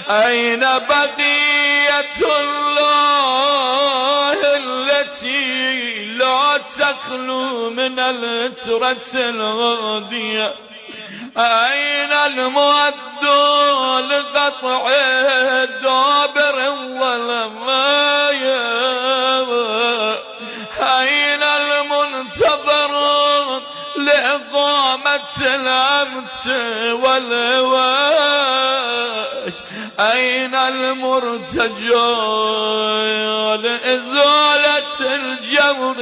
أين بقية الله التي لا تخلو من الترة الغادية؟ أين المؤد لقطع دابر الظلماء؟ أين المنتظر لإقامة الأمس والهواش؟ أين المرتجى لإزالة الجور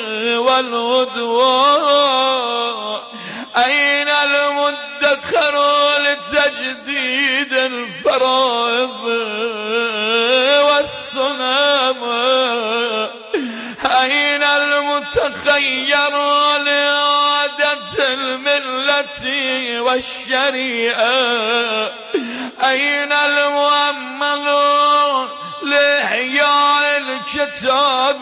والعدوان؟ أين المدخر لتجديد الفرائض والسلام؟ أين المتخير لإعادة الملة والشريعة؟ أين المؤمل لإحياء الكتاب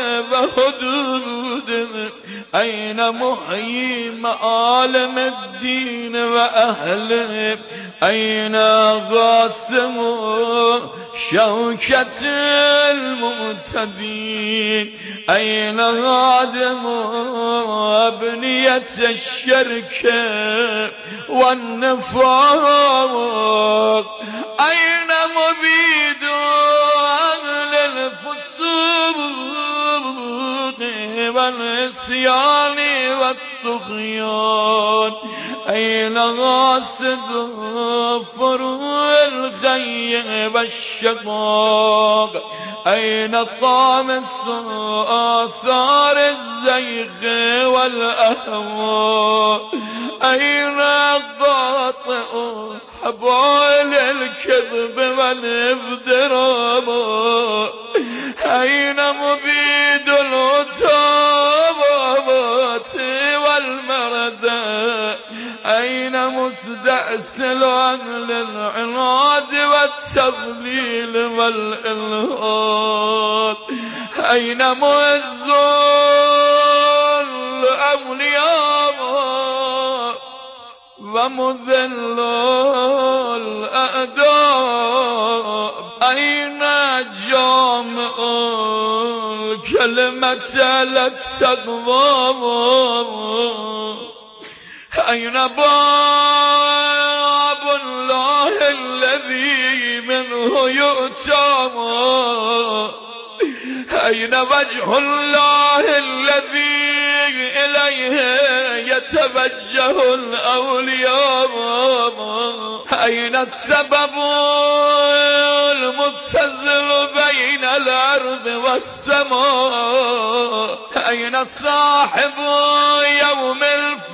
وحدوده؟ أين محيي معالم الدين وأهله؟ أين غاسم شوكة المعتدين؟ أين هادم أبنية الشرك والنفاق؟ أين مبيد أهل الفسوق والعصيان والطغيان؟ أين غاصد فروع الخي والشقاق؟ أين طامس آثار الزيغ والأهواء؟ أين قاطئ حبال الكذب والافتراء؟ أين مبيد العتابات والمردى؟ أين مستأصل أهل العناد والتضليل والإلحاد؟ أين معز الأولياء ومذل الأعداء؟ أين جامع الكلمة للتقوى؟ أين باب الله الذي منه يؤتى؟ أين وجه الله الذي إليه يتوجه الأولياء؟ أين السبب المتصل بين الأرض والسماء؟ أين صاحب يوم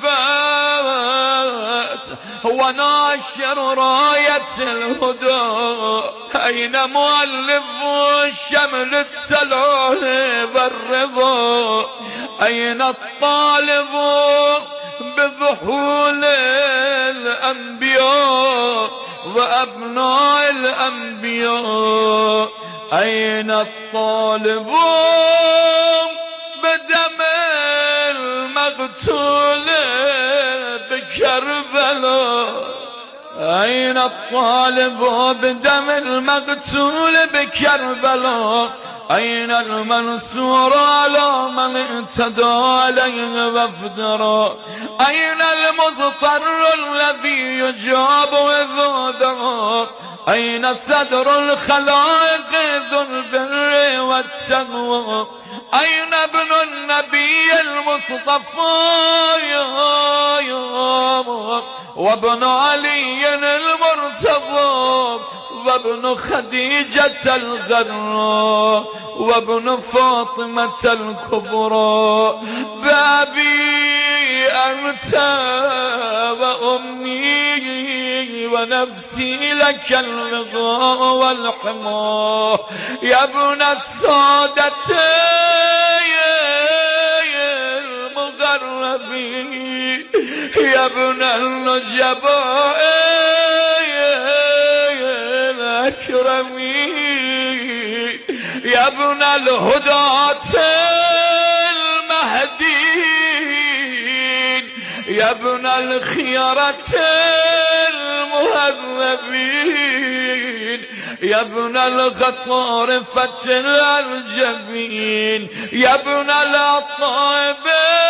الفات هو ناشر راية الهدى؟ أين مؤلف شمل السلام والرضا؟ أين الطالب بظهول الأنبياء وأبناء الأنبياء؟ أين الطالب بدم المقتول بكربلاء؟ أين الطالب بدم المقتول بكربلاء؟ أين المنصور على من اعتدى عليه وافترى؟ أين المضطر الذي يجاب إذا دعا؟ أين صدر الخلائق ذو البر والتقوى؟ أين ابن النبي المصطفى وابن علي المرتضى وابن خديجة الغراء وابن فاطمة الكبرى؟ بابي أنت وأمي ونفسي لك الرضا والحماه يا ابن السادة المغربين يا ابن النجباء الأكرمين يا ابن الهداة المهديين يا ابن الخيرة المهدين المذنبين يا ابن الخطار فتل الجبين يا ابن الأطيب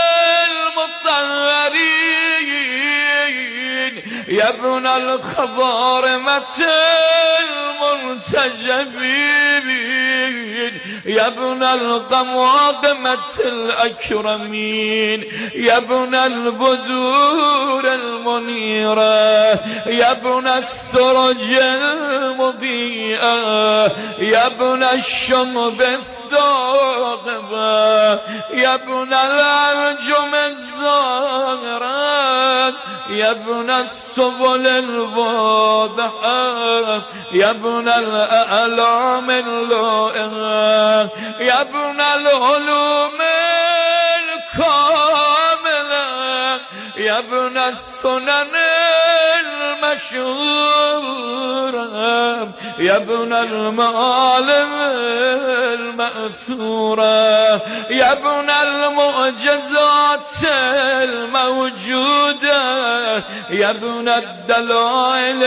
المطهرين يا ابن الخضارمة المنتجبين يا ابن القماقمة الأكرمين يا ابن البدور المنيرة يا ابن السرج المضيئة يا ابن الشمب الثاقبة يا ابن الأنجم الزاهرة يا ابن السبل الواضحة يا ابن الأعلام اللائقة يا ابن العلوم الكاملة يا ابن السنن المشهورة يا ابن المعالم المأثورة يا ابن المعجزات الموجودة يا ابن الدلائل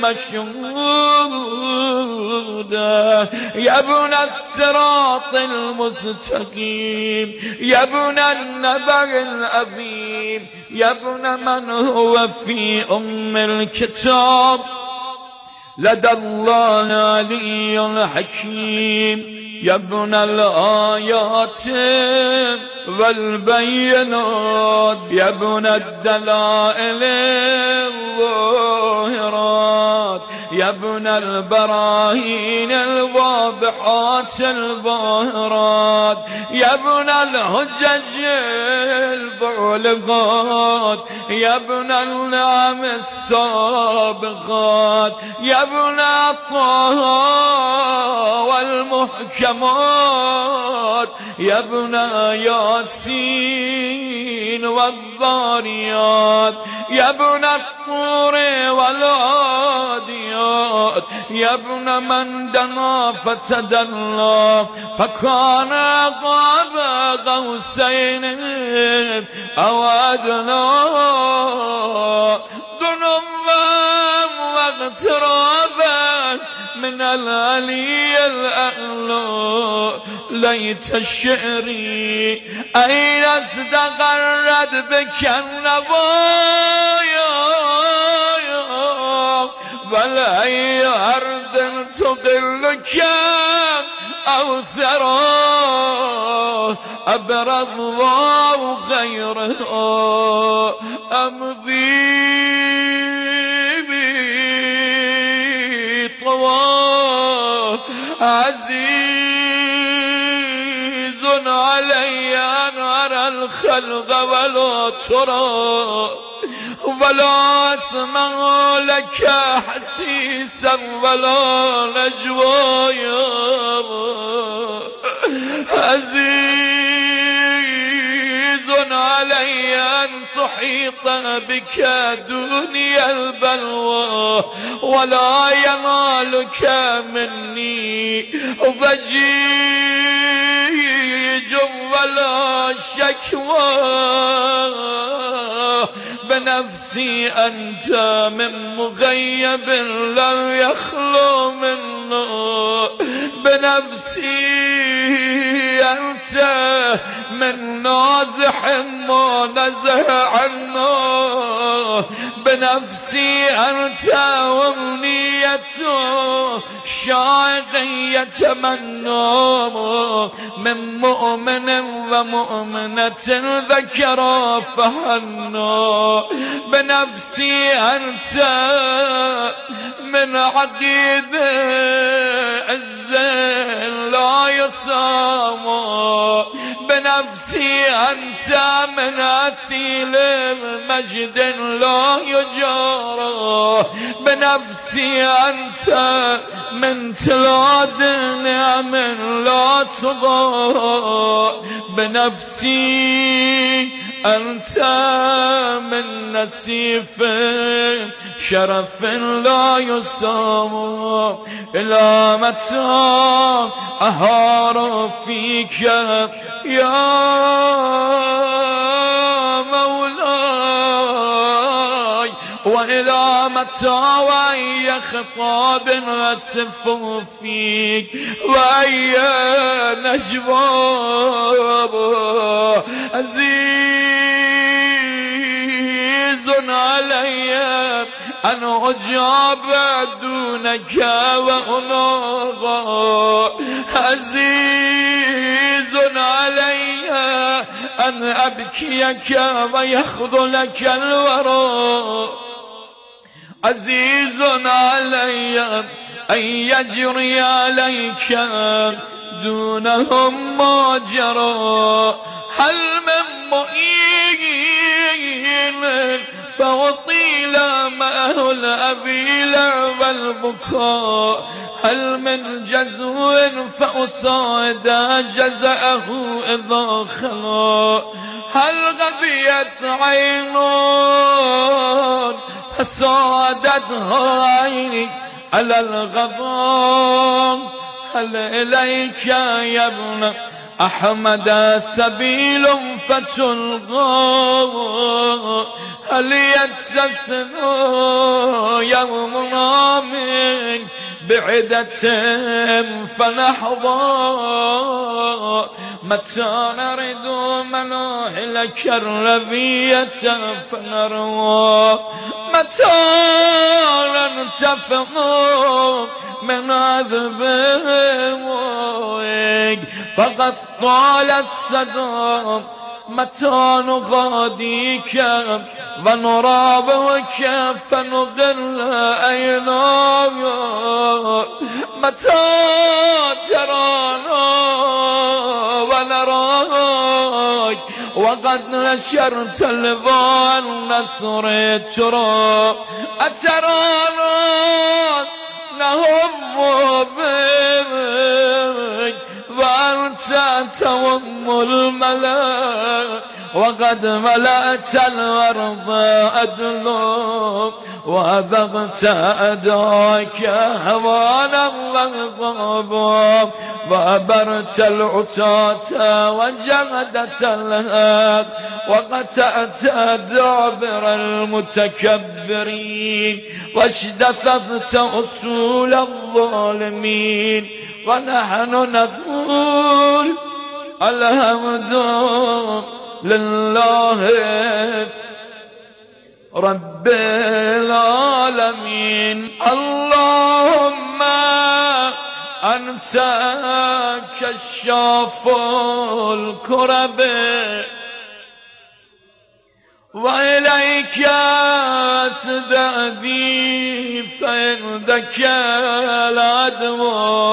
المشهودة يا ابن الصراط المستقيم يا ابن النبأ العظيم يا ابن من هو في أم الكتاب لدى الله علي حكيم يا ابن الآيات والبينات يا ابن الدلائل الظاهرات يا ابن البراهين الواضحات الظاهرات يا ابن الحجج البالغات يا ابن النعم السابقات يا ابن طه والمحكمات يا ابن ياسين والضاريات يا ابن الطور والعاديات يا ابن من دنا فتدلى فكان قاب قوسين أو أدنى دنوا واغترابا من العلي الأعلى ليت الشعر أين استقرت بك النوايا بل أي أرض تقلك أو ثرى أبرض الله خيرها أمضي طوى عزيز علي أن أرى الخلق ولا ترى ولا أسمع لك حسيسا ولا نجوايا عزيز علي أن تحيط بك دنيا البلوى ولا ينالك مني ضجيج ولا شكوى بنفسي أنت من مغيب لم يخلو منه بنفسي أنت من نازح ما نزه عنه بنفسي أنت وامنية شاق يتمنى من مؤمن ومؤمنة ذكر فهنى بنفسي أنت من عقيد عز لا يصام بنفسي أنت من أثيل مجد لا يجار بنفسي أنت من تلاد نعم لا تضاء بنفسي أنت من نسيف شرف لا يسام إلا متى أهار فيك يا مولاي وإلى ويا متى ويا خطاب أسف فيك ويا نجواب عزيز علي أن أجاب دونك وأناغا عزيز علي أن أبكيك ويخذلك الورى عزيز علي أن يجري عليك دونهم ما جرى هل من مؤين فأطيل معه الأبيل والبكاء هل من جزو فأصعد جزأه إذا خلا هل غذيت عين فصادتها عيني على الغضام هل إليك يا ابن أحمد سبيل فتلقى هل يتسسن يومنا من بعدة فنحظى متى نرد مناهلك الربية فنروى متى ننتفق من عذبك فقد طال الصدى متى نغاديك ونرابك فنغل أيناك متى ترانا ونراك وقد نشرت البان نصر ترى أترانا نهم بك وأنت توم الملا وقد ملأت الأرض أدلا وأذقت أداك هوانا وغضبا وأبرت العتاة وجهدت الهاب وقطعت دابر المتكبرين واجتثثت أصول الظالمين ونحن نقول الحمد لله رب العالمين اللهم أنت كشاف الكرب وإليك أستأذي فعندك العدو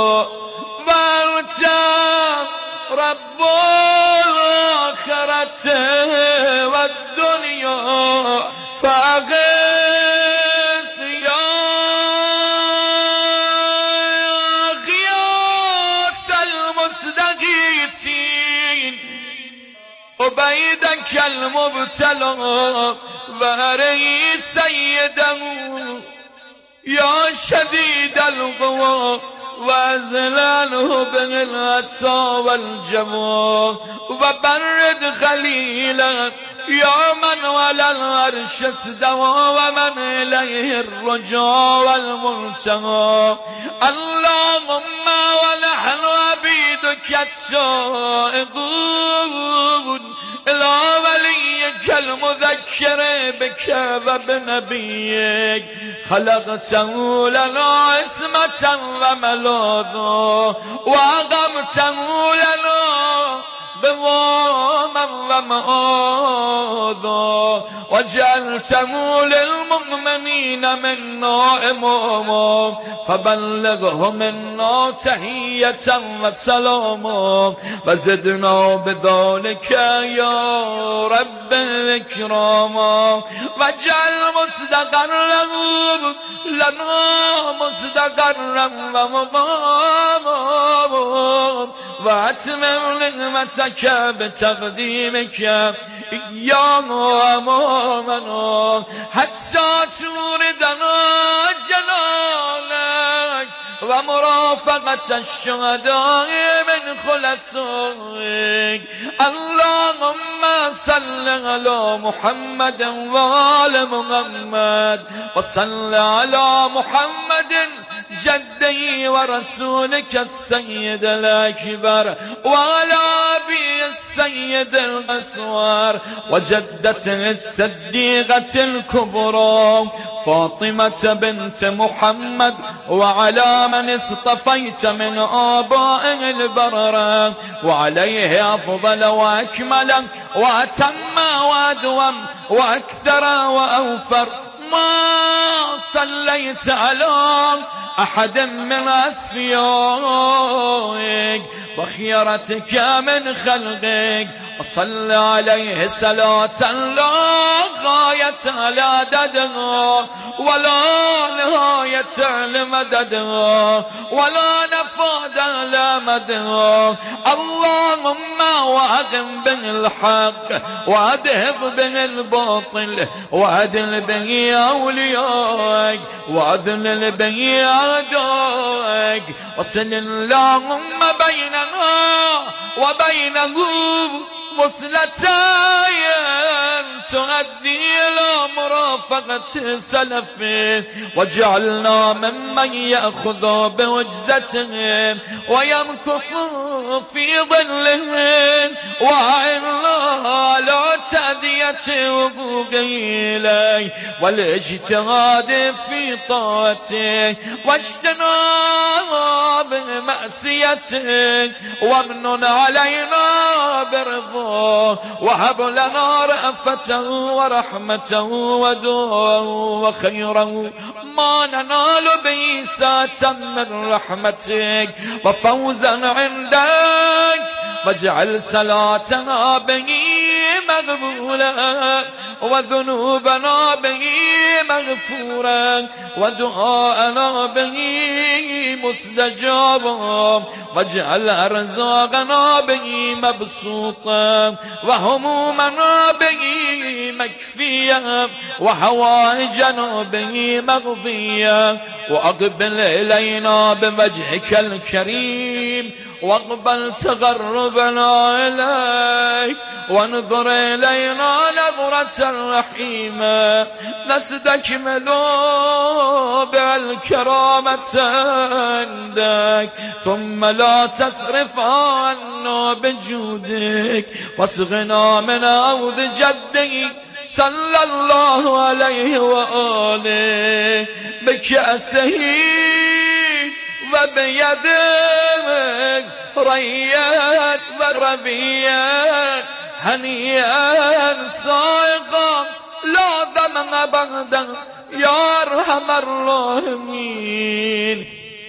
وأنت رب الآخرة والدنيا فأغث يا غياث المستغيثين عبيدك المبتلى وهري سيده يا شديد القوى وأزلاله بالعصا والجمع وبرد خليلا يا من على العرش استوى ومن إليه الرجاء والمنتهى اللهم ونحن عبيدك السائقون إلى وليك المذكر بك وبنبيك خلقته لنا عصمة وملاذا وأقمته لنا بواما ومآذا وجعلته للمؤمنين منا إماما فبلغه منا تحية وسلاما وزدنا بذلك يا رب إكراما واجعل مستقرا لنا مستقرا ومقاما وأتمم نعمتك بتقديمك إياه أمامنا حتى توردنا جلالك ومرافقة الشهداء من خلصائك اللهم صل على محمد وآل محمد وصل على محمد جدي ورسولك السيد الأكبر وعلى أبي السيد الأسوار وجدته الصديقة الكبرى فاطمة بنت محمد وعلى من اصطفيت من آبائه البررة وعليه أفضل وأكمل وأتم وأدوم وأكثر وأوفر ما صليت على أحد من أصفيائك وخيرتك من خلقك وصل عليه صلاة لا غاية على عددها ولا نهاية لمددها ولا نفاد على مدها. اللهم وأقم به الحق وأذهب به الباطل وأدل به أوليائك وأذلل به أعدائك وصل اللهم بيننا وبينه وصلتين تؤدي إلى مرافقة سلفه واجعلنا ممن يأخذ بوجزتهم ويمكث في ظلهم وأعنا على تأدية حقوقه إليه والاجتهاد في طاعته واجتناب معصيته وامنن علينا برضاه وهب لنا رأفته ورحمته ودعاه وخيره ما ننال به ساعة من رحمتك وفوزا عندك واجعل صلاتنا به مقبولا وذنوبنا به مغفورا ودعاءنا به مستجابا واجعل أرزاقنا به مبسوطا وهمومنا به مكفيا وحوائجنا به مقضيا وأقبل إلينا بوجهك الكريم واقبل تقربنا إليك وانظر إلينا نظرة رحيمة نستكمل بالكرامة عندك ثم لا تصرف عنا بجودك واسقنا من عود جدك صلى الله عليه وآله بكأسه وبيدك ريات وربيات هنيئا سائقا لا دمع بعدا يا ارحم الراحمين.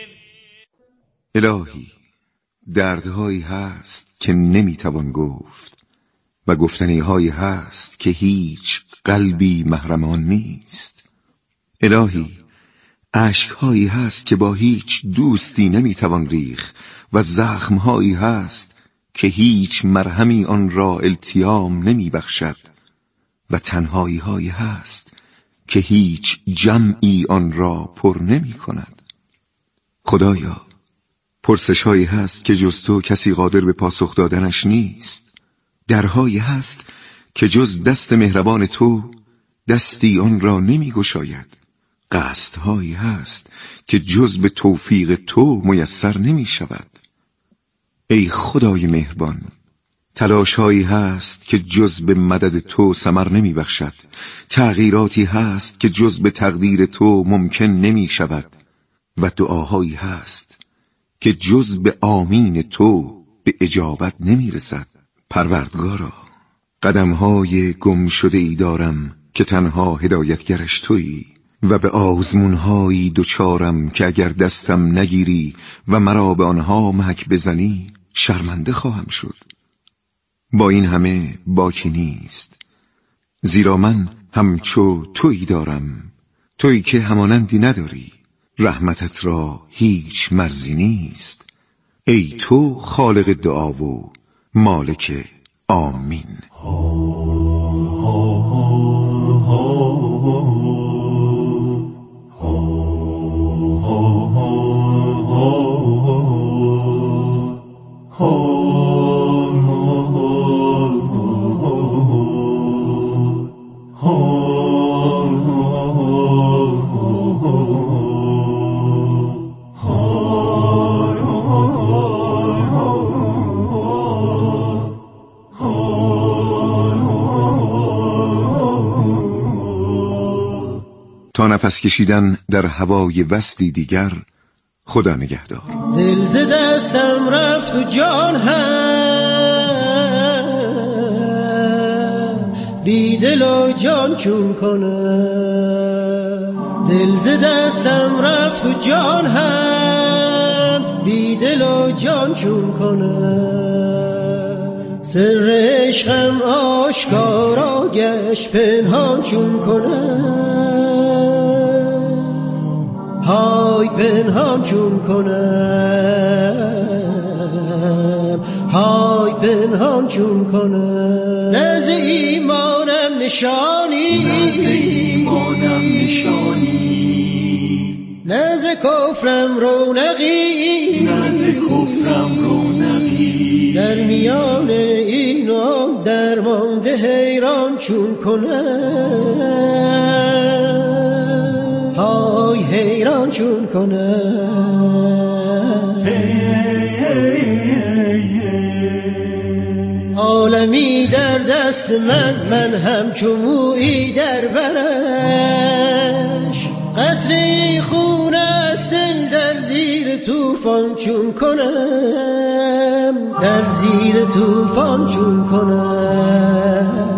الهی دردهایی هست که نمیتوان گفت و گفتنیهایی هست که هیچ قلبی محرم آن نیست. الهی اشکهایی هست که با هیچ دوستی نمیتوان ریخت و زخمهایی هست که هیچ مرهمی آن را التیام نمیبخشد و تنهایی هایی هست که هیچ جمعی آن را پر نمی کند. خدایا پرسش هایی هست که جز تو کسی قادر به پاسخ دادنش نیست. درهایی هست که جز دست مهربان تو دستی آن را نمی گشاید. قصدهایی هست که جز به توفیق تو میسر نمی شود. ای خدای مهربان تلاشهایی هست که جز به مدد تو ثمر نمی بخشد. تغییراتی هست که جز به تقدیر تو ممکن نمی شود و دعاهایی هست که جز به آمین تو به اجابت نمی رسد. پروردگارا قدمهای گم شده ای دارم که تنها هدایتگرش تویی و به آزمونهایی دوچارم که اگر دستم نگیری و مرا به آنها محک بزنی شرمنده خواهم شد. با این همه باکی نیست، زیرا من همچو تویی دارم، تویی که همانندی نداری، رحمتت را هیچ مرزی نیست. ای تو خالق دعا و مالک آمین. تا نفس کشیدن در هوای وصلی دیگر، خدا نگهدار. دل ز دستم رفت و جان هم بی دل و جان چون کنم. دل ز دستم رفت و جان هم بی دل و جان چون کنم. سر عشقم آشکارا گشت پنهان چون کنم. های پنهان چون کنم، های پنهان چون کنم. نز ایمانم نشانی، نز کفرم رونقی، در میان این و آن درمانده حیران چون کنم. های حیران چون کنم. عالمی در دست من همچو مویی در برش. قصری خون است دل در زیر طوفان چون کنم، در زیر طوفان چون کنم.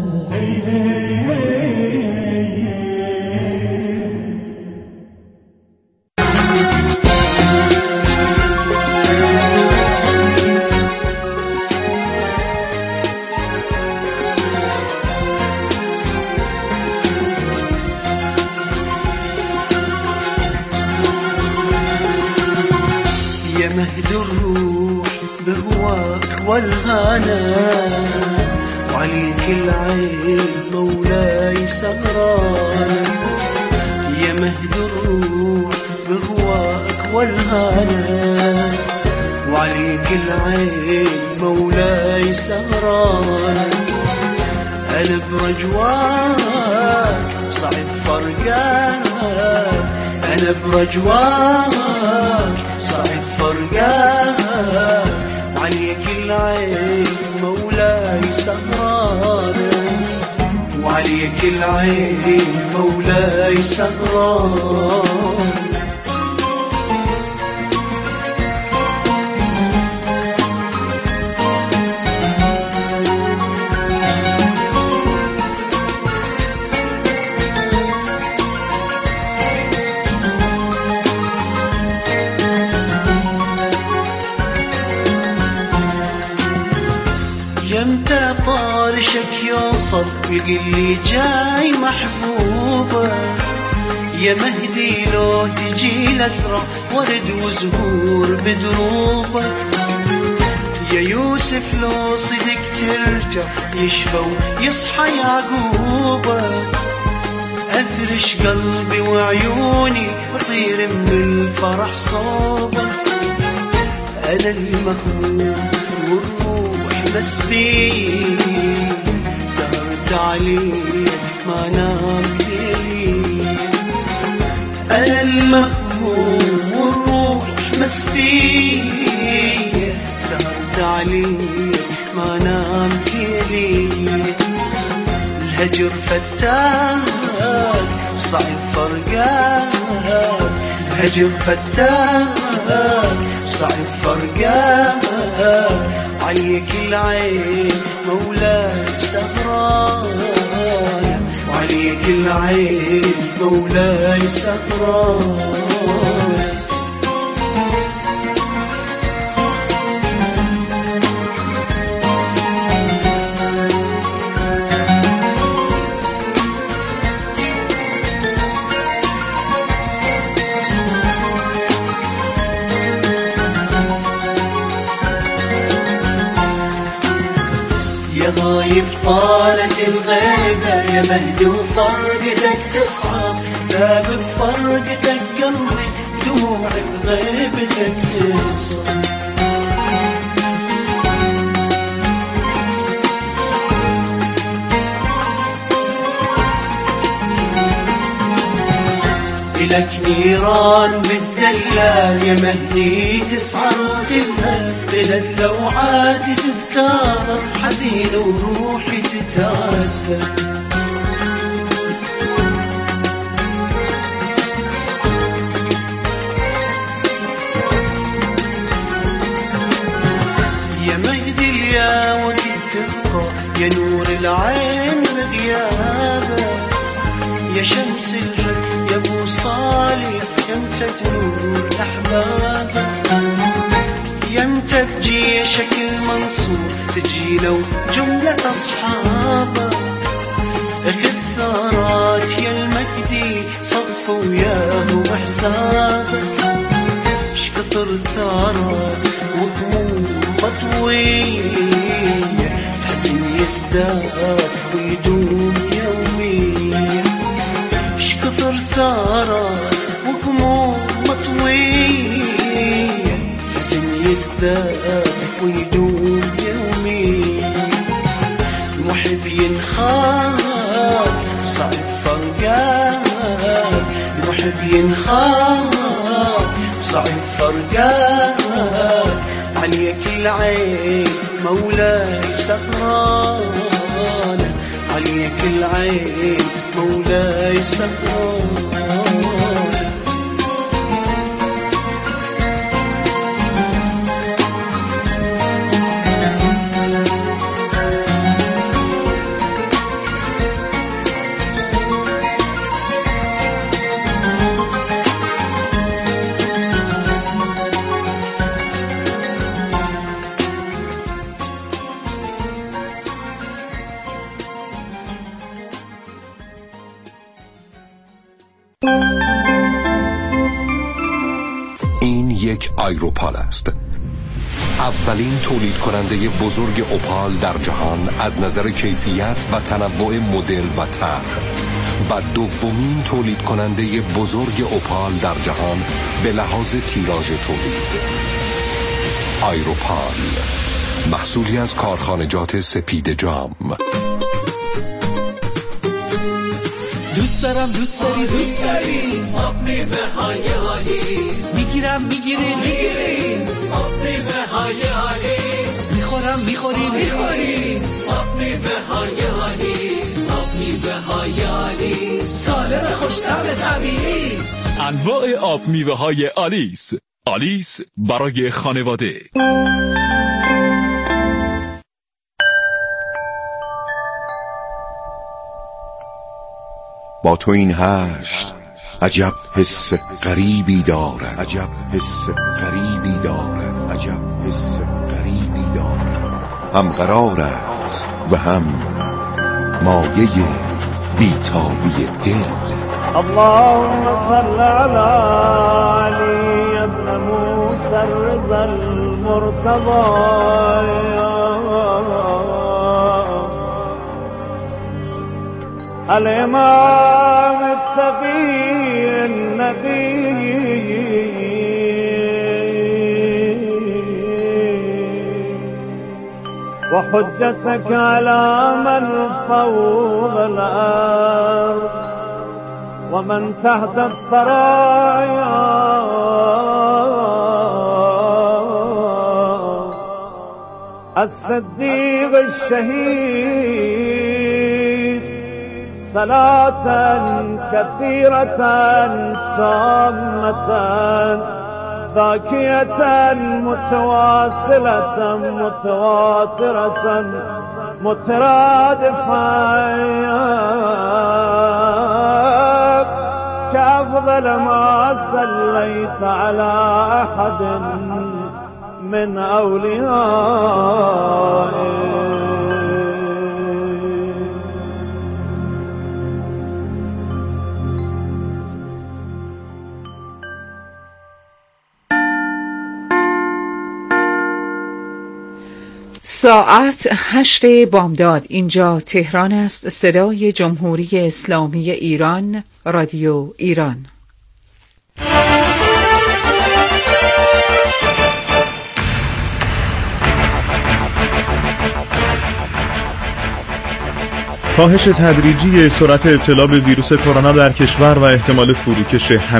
مهد الروح بهواك والهنا، وعليك العين مولاي سهران. يا مهد الروح بهواك والهنا، وعليك العين مولاي سهران. أنا برجواك صعب فرقاك، أنا برجواك صعب فرقاك. وعليك العين مولاي سهران، وعليك العين مولاي سهران. يمتى طارشك يوصل يقلي جاي محبوبة. يا مهدي لو تجي لزرع ورد وزهور بدروبك. يا يوسف لو صدق ترجع يشفى ويصحى يعقوبك. أفرش قلبي وعيوني وطير من الفرح صوبك. أنا المهموم والروح مسبي، سهرت عليك ما نامت ليل. أنا المهموم والروح مسبي، سهرت عليك ما نامت ليل. الهجر فتاك وصعب فرقاك، الهجر فتاك صعب فرقاك. عليك العين مولاي سهران، وعليك العين مولاي سهران. يا غايب طالت الغيبة، يا مهدي وفرقتك تصعب. باب بفرقتك قلبي دموع بغيبتك تصعب. إلك نيران بالدلال يا مهدي تسعر وتلهل. ليلة لوعاتي تتكاثر حزينة وروحي تتعذب. يا نور العين بغيابك، يا شمس الفجر يا ابو صالح، يمتى تنور احبابك، يمتى بجيشك المنصور تجينا وجملة اصحابك، اخذ ثارات يا المجدي صفوا وياه وحسابك، شكثر ثارات وهموم مطوية، حزن يزداد ويدوم يوميا، شكثر ثارات وهموم مطوية، حزن يزداد ويدوم يوميا، المحب ينخاف صعب فرقان، المحب ينخاف صعب فرقان، عليك العين مولاي سهران، عليك العين مولاي سهران. این یک آیروپال است، اولین تولید کننده بزرگ اپال در جهان از نظر کیفیت و تنوع مدل و طرح و دومین تولید کننده بزرگ اپال در جهان به لحاظ تیراژ تولید. آیروپال، محصولی از کارخانجات سپید جام. دوست دارم دوست داری دوست داری آب میوه های آلیس، میگیرم میگیری میگیری آب میوه های آلیس، میخورم میخوری میخوری آب میوه های آلیس، آب میوه های آلیس سالم خوش‌طعم طبیعی است. انواع آب میوه های آلیس، آلیس برای خانواده. با تو این هشت عجب حس غریبی دارد، عجب حس غریبی دارد، عجب حس غریبی دارد، هم قرار است و هم مایه بیتابی دل. اللهم صل على علي ابن موسى الرضا المرتضى، الإمام التقي النبي، وحجتك على من فوق الأرض ومن تحت الثرايا، الصديق الشهيد، صلاة كثيرة تامة ذاكية متواصلة متواترة مترادفة كأفضل ما صليت على أحد من أوليائك. ساعت 8 بامداد. اینجا تهران است. صدای جمهوری اسلامی ایران، رادیو ایران. کاهش تدریجی سرعت ابتلا به ویروس کرونا در کشور و احتمال فروکش